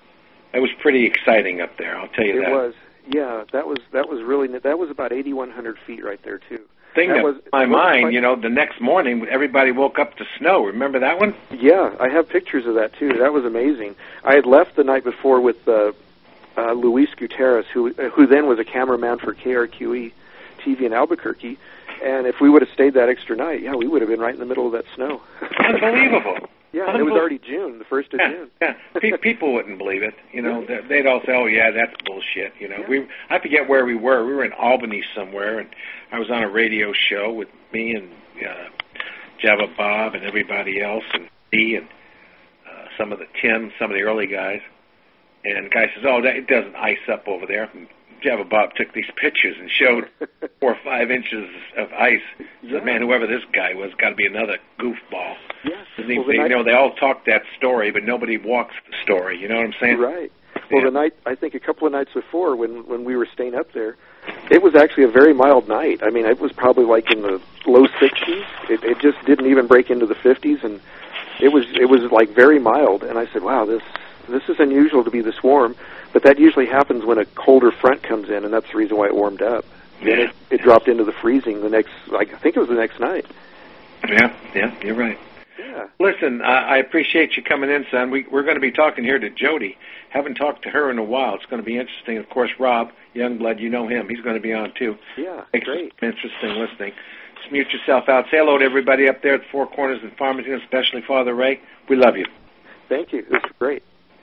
it was pretty exciting up there. I'll tell you it that. It was. Yeah, that was that was really that was about eighty-one hundred feet right there too. Thing that that was my mind, quite, you know, the next morning everybody woke up to snow. Remember that one? Yeah, I have pictures of that too. That was amazing. I had left the night before with uh, uh, Luis Gutierrez, who uh, who then was a cameraman for K R Q E T V in Albuquerque, and if we would have stayed that extra night, yeah, we would have been right in the middle of that snow. Unbelievable. Yeah, and it was already June, the first of yeah, June. Yeah, Pe- people wouldn't believe it. You know, they'd all say, "Oh, yeah, that's bullshit." You know, yeah. we I forget where we were. We were in Albany somewhere, and I was on a radio show with me and uh, Java Bob and everybody else, and me and uh, some of the Tim, some of the early guys. And the guy says, "Oh, that, it doesn't ice up over there." And Java Bob took these pictures and showed four or five inches of ice. He said, "Man, whoever this guy was, got to be another goofball." Yes. Well, they, the you night, know, they all talk that story, but nobody walks the story. You know what I'm saying? Right. Well, yeah. the night, I think a couple of nights before, when when we were staying up there, it was actually a very mild night. I mean, it was probably like in the low sixties. It, it just didn't even break into the fifties, and it was it was like very mild. And I said, "Wow, this this is unusual to be this warm." But that usually happens when a colder front comes in, and that's the reason why it warmed up. Yeah. Then it, it dropped into the freezing the next, like, I think it was the next night. Yeah, yeah, you're right. Yeah. Listen, I, I appreciate you coming in, son. We, we're going to be talking here to Jody. Haven't talked to her in a while. It's going to be interesting. Of course, Rob Youngblood, you know him. He's going to be on, too. Yeah, Makes great. Interesting listening. Just mute yourself out. Say hello to everybody up there at the Four Corners in Farmington, especially Father Ray. We love you. Thank you. This is great.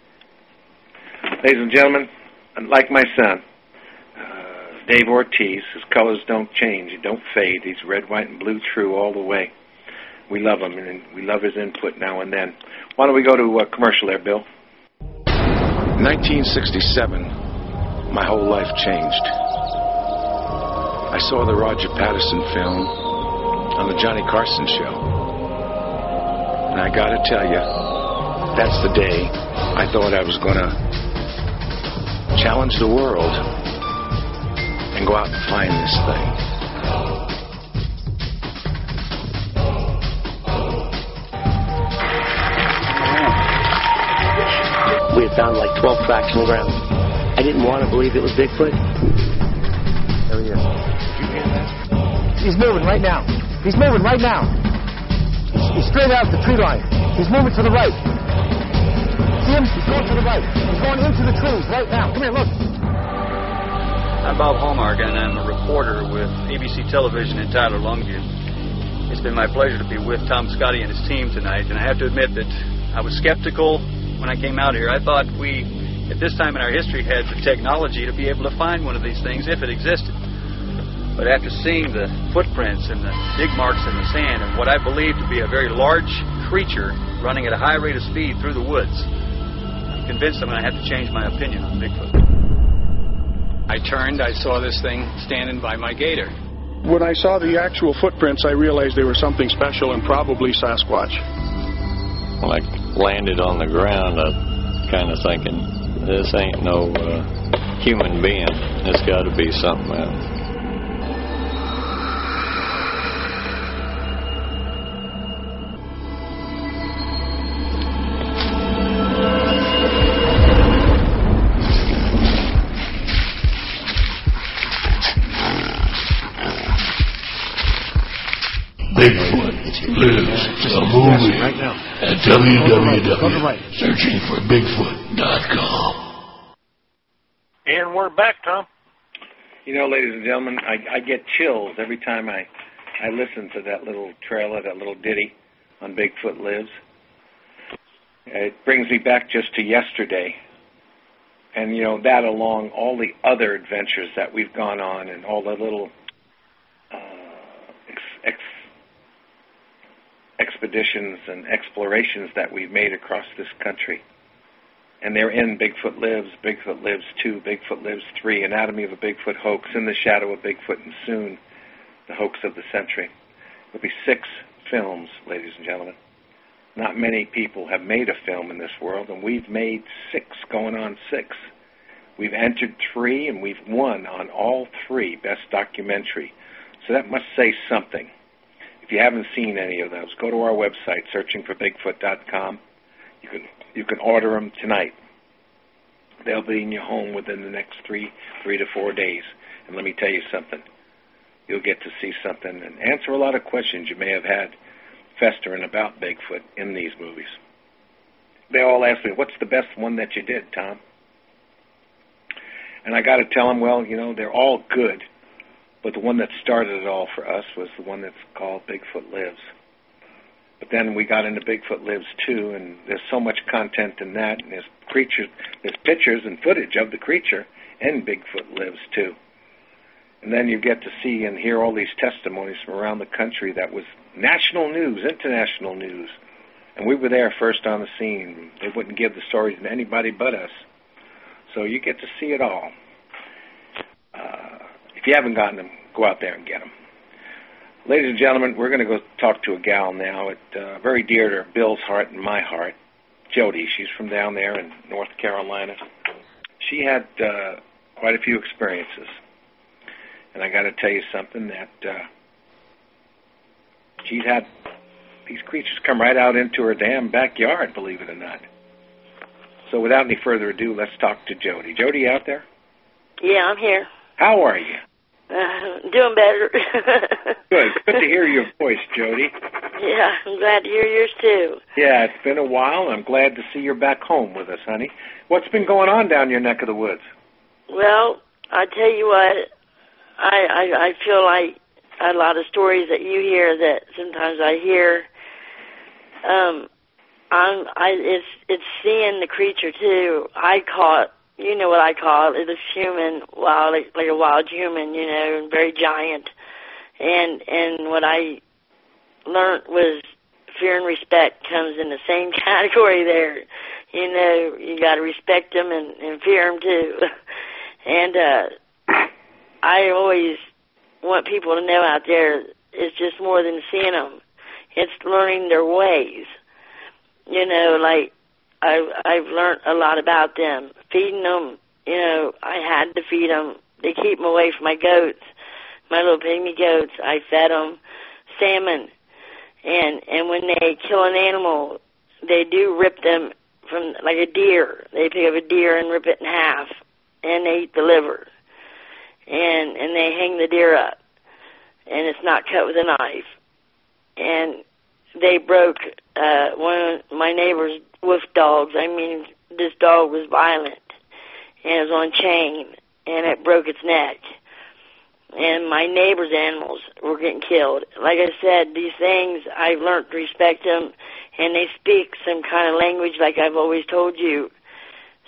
Ladies and gentlemen, like my son, uh, Dave Ortiz, his colors don't change, they don't fade. He's red, white, and blue true all the way. We love him, and we love his input now and then. Why don't we go to a commercial there, Bill? nineteen sixty-seven, my whole life changed. I saw the Roger Patterson film on the Johnny Carson show. And I got to tell you, that's the day I thought I was going to challenge the world and go out and find this thing. We had found like twelve tracks on the ground. I didn't want to believe it was Bigfoot. There he is. Did you hear that? He's moving right now. He's moving right now. He's, he's straight out the tree line. He's moving to the right. See him? He's going to the right. He's going into the trees right now. Come here, look. I'm Bob Hallmark, and I'm a reporter with A B C Television in Tyler, Longview. It's been my pleasure to be with Tom Scotty and his team tonight, and I have to admit that I was skeptical when I came out here. I thought we at this time in our history, had the technology to be able to find one of these things if it existed. But after seeing the footprints and the dig marks in the sand and what I believe to be a very large creature running at a high rate of speed through the woods, I'm convinced I'm going to have to change my opinion on Bigfoot. I turned, I saw this thing standing by my gator. When I saw the actual footprints, I realized they were something special and probably Sasquatch. When I landed on the ground, I was kind of thinking, this ain't no uh, human being. It's got to be something else. Bigfoot Lives, the movie, right now. At w w w dot searching for bigfoot dot com. And we're back, Tom. You know, ladies and gentlemen, I, I get chills every time I, I listen to that little trailer, that little ditty on Bigfoot Lives. It brings me back just to yesterday. And, you know, that along all the other adventures that we've gone on and all the little uh, ex, ex, expeditions and explorations that we've made across this country. And they're in Bigfoot Lives, Bigfoot Lives two, Bigfoot Lives three, Anatomy of a Bigfoot Hoax, In the Shadow of Bigfoot, and soon, The Hoax of the Century. There'll be six films, ladies and gentlemen. Not many people have made a film in this world, and we've made six, going on six. We've entered three, and we've won on all three, Best Documentary. So that must say something. If you haven't seen any of those, go to our website, searching for bigfoot dot com. You can you can order them tonight. They'll be in your home within the next three three to four days. And let me tell you something. You'll get to see something and answer a lot of questions you may have had festering about Bigfoot in these movies. They all ask me, what's the best one that you did, Tom? And I got to tell them, well, you know, they're all good. But the one that started it all for us was the one that's called Bigfoot Lives. But then we got into Bigfoot Lives two, and there's so much content in that, and there's creatures, there's pictures and footage of the creature in Bigfoot Lives two. And then you get to see and hear all these testimonies from around the country that was national news, international news. And we were there first on the scene. They wouldn't give the stories to anybody but us. So you get to see it all. Uh, if you haven't gotten them, go out there and get them. Ladies and gentlemen, we're going to go talk to a gal now, at, uh, very dear to Bill's heart and my heart, Jody. She's from down there in North Carolina. She had uh, quite a few experiences. And I got to tell you something, that uh, she's had these creatures come right out into her damn backyard, believe it or not. So without any further ado, let's talk to Jody. Jody, out there? Yeah, I'm here. How are you? Uh, doing better. Good. Good to hear your voice, Jody. Yeah, I'm glad to hear yours, too. Yeah, it's been a while, and I'm glad to see you're back home with us, honey. What's been going on down your neck of the woods? Well, I tell you what, I, I, I feel like a lot of stories that you hear that sometimes I hear, um, I'm, I, it's, it's seeing the creature, too. I caught, you know what I call it, it's human, wild, like, like a wild human, you know, very giant. And, and what I learned was fear and respect comes in the same category there. You know, you got to respect them and, and fear them, too. And, uh, I always want people to know out there, it's just more than seeing them. It's learning their ways. You know, like, I've, I've learned a lot about them. Feeding them, you know, I had to feed them. They keep them away from my goats, my little pygmy goats. I fed them salmon. And, and when they kill an animal, they do rip them from, like a deer. They pick up a deer and rip it in half, and they eat the liver. And, and they hang the deer up, and it's not cut with a knife. And they broke uh, one of my neighbor's wolf dogs. I mean, this dog was violent, and it was on chain, and it broke its neck. And my neighbor's animals were getting killed. Like I said, these things, I've learned to respect them, and they speak some kind of language like I've always told you.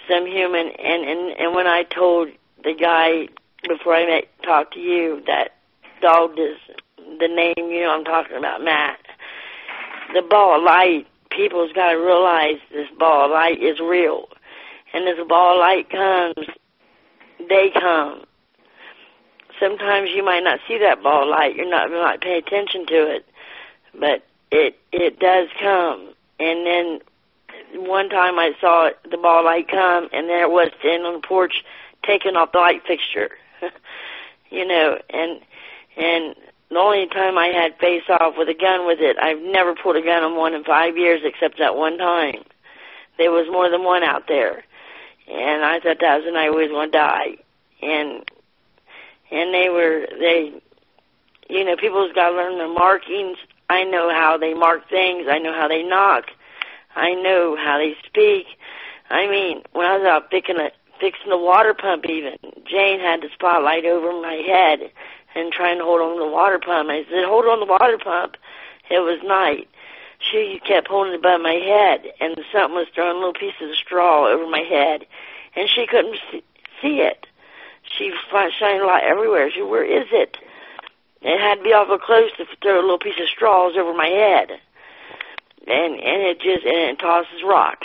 some human. And, and, and when I told the guy before I met, talked to you that dog is the name, you know I'm talking about, Matt, the ball of light, people's got to realize this ball of light is real. And as a ball of light comes, they come. Sometimes you might not see that ball of light. You're not, you might pay attention to it. But it it does come. And then one time I saw it, the ball of light come, and there it was standing on the porch taking off the light fixture. You know, and and the only time I had face off with a gun with it, I've never pulled a gun on one in five years except that one time. There was more than one out there. And I thought that was the night we was going to die. And and they were, they, you know, people's got to learn their markings. I know how they mark things. I know how they knock. I know how they speak. I mean, when I was out fixing, a, fixing the water pump even, Jane had the spotlight over my head and trying to hold on to the water pump. I said, hold on to the water pump. It was night. She kept holding it above my head, and something was throwing little pieces of straw over my head, and she couldn't see it. She was shining a light everywhere. She said, where is it? It had to be awful close to throw a little piece of straws over my head. And and it just, and it tosses rocks.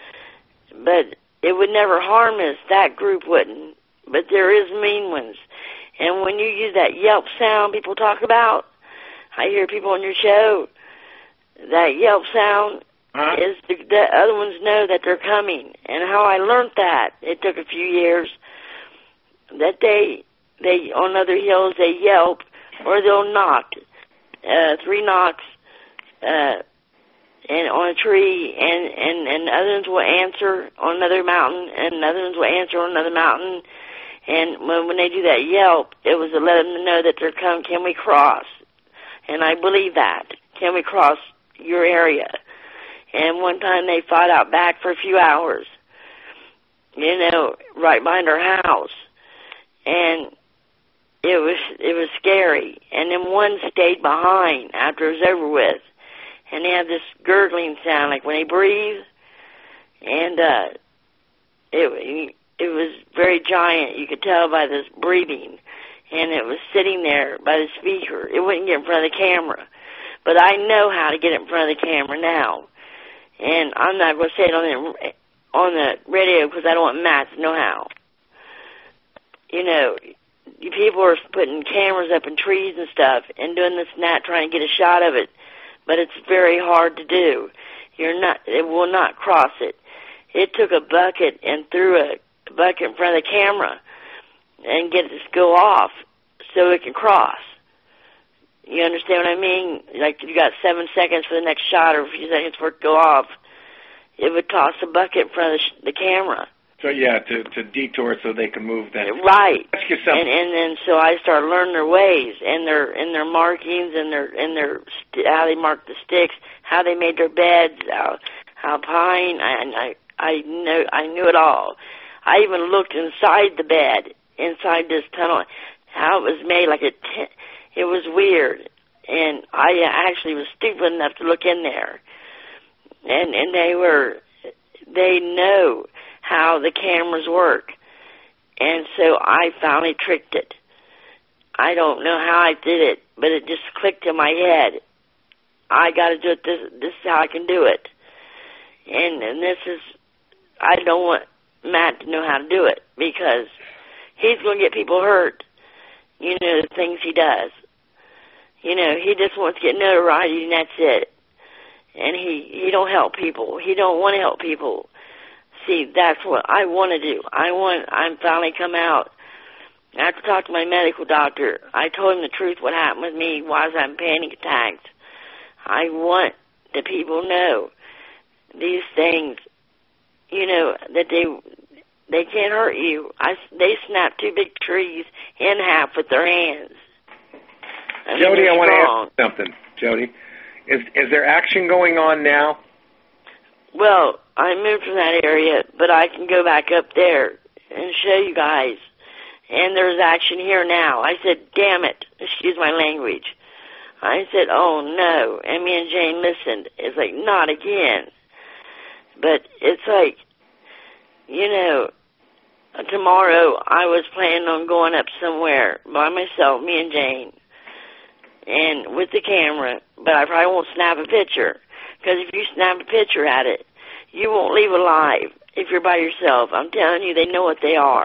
But it would never harm us. That group wouldn't. But there is mean ones. And when you use that yelp sound people talk about, I hear people on your show, that yelp sound huh? is the, the other ones know that they're coming. And how I learned that, it took a few years, that they, they on other hills, they yelp, or they'll knock, uh, three knocks, uh, and on a tree, and, and, and other ones will answer on another mountain, and other ones will answer on another mountain. And when, when they do that yelp, it was to let them know that they're coming, can we cross? And I believe that. Can we cross your area? And one time they fought out back for a few hours, you know, right behind our house. And it was it was scary. And then one stayed behind after it was over with. And they had this gurgling sound, like when they breathe. And uh, it it was very giant. You could tell by this breathing. And it was sitting there by the speaker. It wouldn't get in front of the camera. But I know how to get in front of the camera now. And I'm not going to say it on the, on the radio because I don't want Matt to know how. You know, people are putting cameras up in trees and stuff and doing this and that, trying to get a shot of it. But it's very hard to do. You're not, it will not cross it. It took a bucket and threw a bucket in front of the camera and get it to go off so it can cross. You understand what I mean? Like, you got seven seconds for the next shot or a few seconds for it to go off. It would toss a bucket in front of the, sh- the camera. So, yeah, to, to detour so they can move that. Right. Ask you something. And, and and so I started learning their ways and their and their markings and their and their st- how they marked the sticks, how they made their beds, how how pine. I I I know I knew it all. I even looked inside the bed, inside this tunnel, how it was made. Like a t- it was weird, and I actually was stupid enough to look in there. And and they were they know how the cameras work. And so I finally tricked it. I don't know how I did it, but it just clicked in my head. I got to do it. This, this is how I can do it. And, and this is, I don't want Matt to know how to do it because he's going to get people hurt. You know, the things he does. You know, he just wants to get notoriety and that's it. And he, he don't help people. He don't want to help people. See, that's what I want to do. I want, I'm finally come out. After talking to my medical doctor, I told him the truth, what happened with me, why was I having panic attacks. I want the people to know these things, you know, that they they can't hurt you. I, they snapped two big trees in half with their hands. I mean, Jody, I want strong. to ask you something, Jody. Is, is there action going on now? Well, I moved from that area, but I can go back up there and show you guys. And there's action here now. I said, damn it, excuse my language. I said, oh no. And me and Jane listened. It's like, not again. But it's like, you know, tomorrow I was planning on going up somewhere by myself, me and Jane, and with the camera, but I probably won't snap a picture, because if you snap a picture at it, you won't leave alive if you're by yourself. I'm telling you, they know what they are.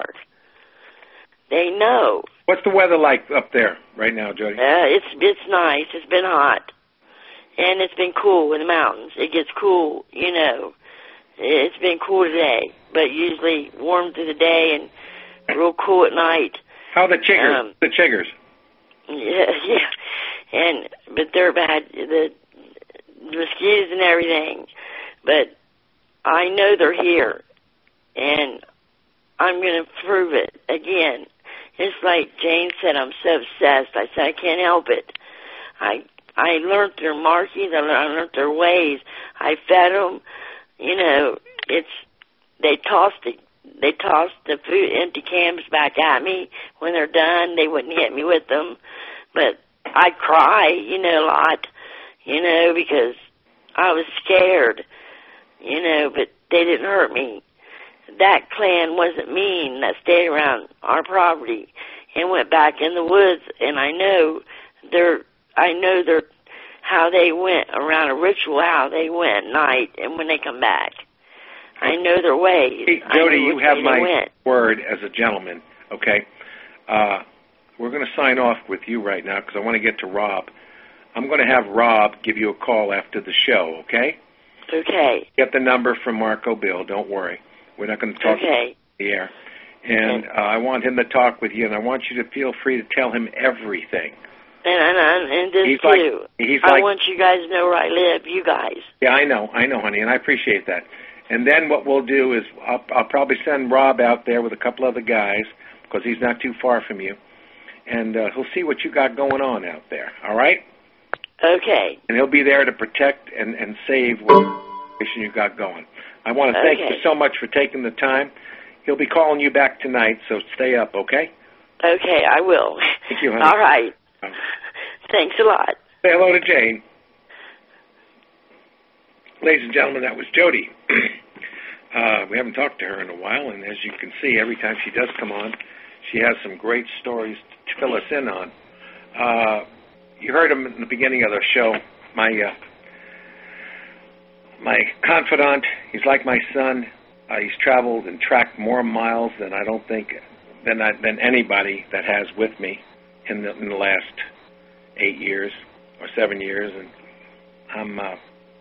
They know. What's the weather like up there right now, Jody? Uh, it's it's nice. It's been hot, and it's been cool in the mountains. It gets cool, you know. It's been cool today, but usually warm through the day and real cool at night. How are the chiggers? Um, the chiggers? Yeah, yeah. And but they're bad. The mosquitoes and everything. But I know they're here, and I'm going to prove it again. It's like Jane said, I'm so obsessed. I said, I can't help it. I I learned their markings. I learned, I learned their ways. I fed them. You know, it's they tossed the they tossed the food empty cans back at me when they're done. They wouldn't hit me with them, but I'd cry, you know, a lot, you know, because I was scared, you know. But they didn't hurt me. That clan wasn't mean. That stayed around our property and went back in the woods. And I know they're I know they're. how they went around a ritual, how they went at night, and when they come back. I know their ways. Hey, Jody, you have my word as a gentleman, okay? Uh, we're going to sign off with you right now because I want to get to Rob. I'm going to have Rob give you a call after the show, okay? Okay. Get the number from Marco Bill. Don't worry. We're not going to talk okay. on the air. And uh, I want him to talk with you, and I want you to feel free to tell him everything. And and, and this he's too. Like, he's I like, want you guys to know where I live, you guys. Yeah, I know, I know, honey, and I appreciate that. And then what we'll do is I'll, I'll probably send Rob out there with a couple other guys because he's not too far from you, and uh, he'll see what you got going on out there. All right? Okay. And he'll be there to protect and, and save what you got going. I want to thank okay. you so much for taking the time. He'll be calling you back tonight, so stay up, okay? Okay, I will. Thank you, honey. All right. Thanks a lot. Say hello to Jane. Ladies and gentlemen, that was Jody. uh, we haven't talked to her in a while, and as you can see, every time she does come on, she has some great stories to fill us in on. Uh, you heard him in the beginning of the show. My uh, my confidant, he's like my son. Uh, he's traveled and tracked more miles than I don't think than I, than anybody that has with me in the in the last eight years or seven years, and I'm uh,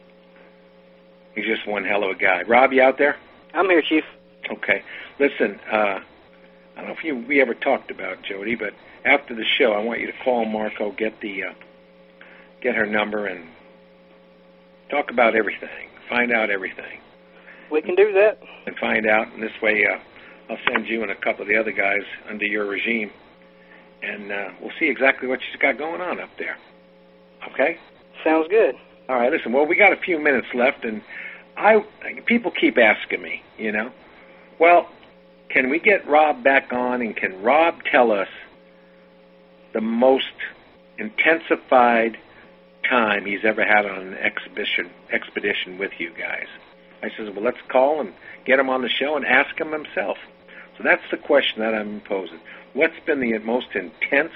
he's just one hell of a guy. Rob, you out there? I'm here, Chief. Okay. Listen, uh, I don't know if you, we ever talked about Jody, but after the show, I want you to call Marco, get the uh, get her number, and talk about everything. Find out everything. We can do that. And find out, and this way uh, I'll send you and a couple of the other guys under your regime, and uh, we'll see exactly what she's got going on up there. Okay? Sounds good. All right, listen, well, we got a few minutes left, and I people keep asking me, you know, well, can we get Rob back on, and can Rob tell us the most intensified time he's ever had on an exhibition expedition with you guys? I says, well, let's call and get him on the show and ask him himself. So that's the question that I'm posing. What's been the most intense,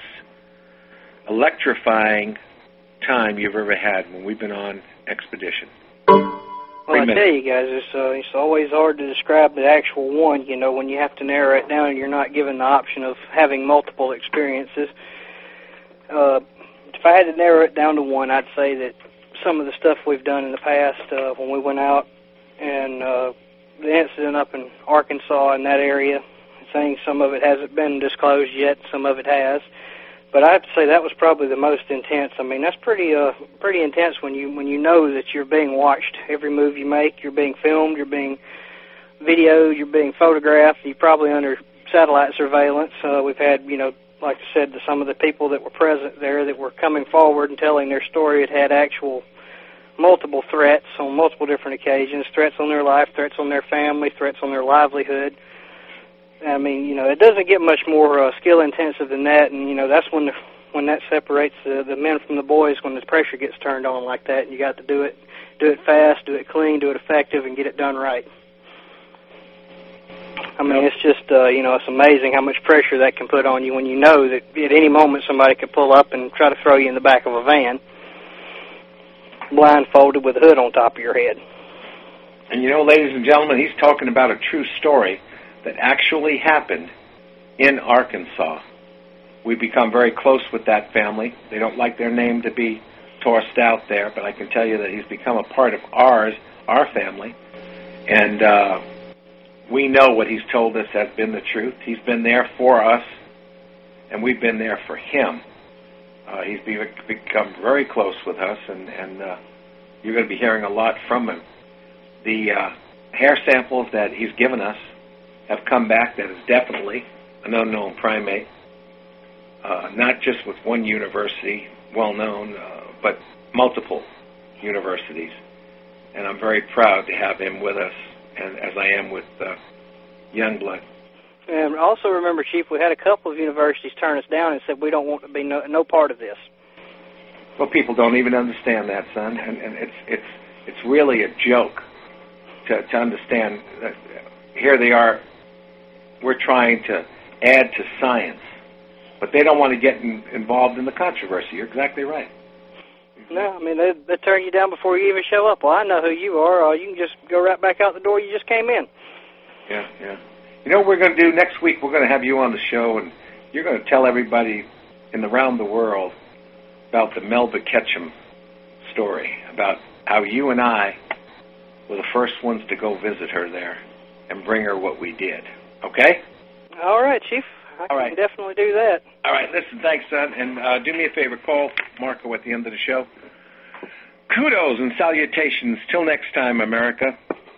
electrifying time you've ever had when we've been on expedition? Well, I tell you guys, it's, uh, it's always hard to describe the actual one, you know, when you have to narrow it down and you're not given the option of having multiple experiences. Uh, if I had to narrow it down to one, I'd say that some of the stuff we've done in the past uh, when we went out and uh, the incident up in Arkansas in that area, saying some of it hasn't been disclosed yet, some of it has. But I have to say that was probably the most intense. I mean, that's pretty uh, pretty intense when you when you know that you're being watched. Every move you make, you're being filmed, you're being videoed, you're being photographed. You're probably under satellite surveillance. Uh, we've had, you know, like I said, to some of the people that were present there that were coming forward and telling their story, it had actual multiple threats on multiple different occasions, threats on their life, threats on their family, threats on their livelihood. I mean, you know, it doesn't get much more uh, skill-intensive than that, and, you know, that's when the, when that separates the, the men from the boys, when the pressure gets turned on like that, and you got to do it, do it fast, do it clean, do it effective, and get it done right. I mean, it's just, uh, you know, it's amazing how much pressure that can put on you when you know that at any moment somebody could pull up and try to throw you in the back of a van, blindfolded with a hood on top of your head. And you know, ladies and gentlemen, he's talking about a true story that actually happened in Arkansas. We've become very close with that family. They don't like their name to be tossed out there, but I can tell you that he's become a part of ours, our family. And uh, we know what he's told us has been the truth. He's been there for us, and we've been there for him. Uh, he's be, become very close with us, and, and uh, you're going to be hearing a lot from him. The uh, hair samples that he's given us have come back that is definitely an unknown primate, uh, not just with one university, well-known, uh, but multiple universities. And I'm very proud to have him with us, and as I am with uh, Youngblood. And also remember, Chief, we had a couple of universities turn us down and said we don't want to be no, no part of this. Well, people don't even understand that, son, and, and it's it's it's really a joke to, to understand that here they are, we're trying to add to science, but they don't want to get in, involved in the controversy. You're exactly right. No, I mean, they, they turn you down before you even show up. Well, I know who you are. Uh, you can just go right back out the door you just came in. Yeah, yeah. You know what we're going to do next week? We're going to have you on the show, and you're going to tell everybody in around the world about the Melba Ketchum story, about how you and I were the first ones to go visit her there and bring her what we did. Okay? All right, Chief. I All can right. definitely do that. All right, listen, thanks, son. And uh, do me a favor, call Marco at the end of the show. Kudos and salutations. Till next time, America.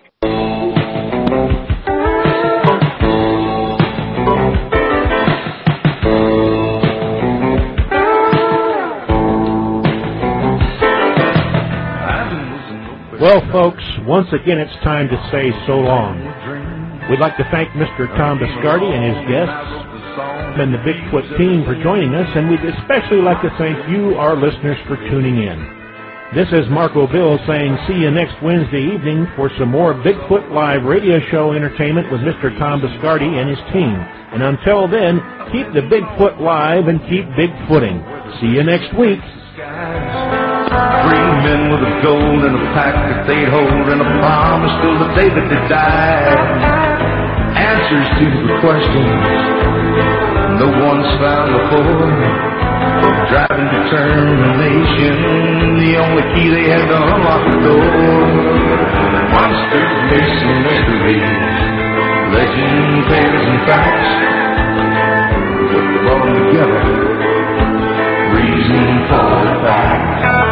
Well, folks, once again, it's time to say so long. We'd like to thank Mister Tom Biscardi and his guests and the Bigfoot team for joining us, and we'd especially like to thank you, our listeners, for tuning in. This is Marco Bill saying see you next Wednesday evening for some more Bigfoot Live radio show entertainment with Mister Tom Biscardi and his team. And until then, keep the Bigfoot live and keep Bigfooting. See you next week. Three men with a gold and a pack that they'd hold and a promise till the day that they died. Answers to the questions no one's found before. Driving determination, the only key they had to unlock the door. Monsters, myths, and mysteries, legend, tales, and facts. Put them all together, reason for the fact.